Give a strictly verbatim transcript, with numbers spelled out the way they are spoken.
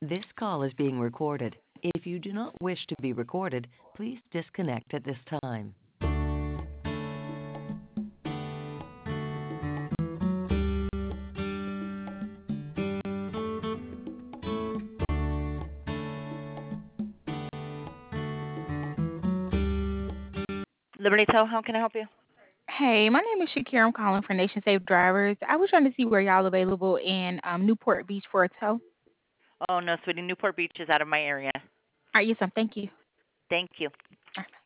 This call is being recorded. If you do not wish to be recorded, please disconnect at this time. Liberty Tow, how can I help you? Hey, my name is Shakira. I'm calling for Nation Safe Drivers. I was trying to see where y'all available in um, Newport Beach for a tow. Oh, no, sweetie. Newport Beach is out of my area. All right, yes, um, thank you. Thank you. All right.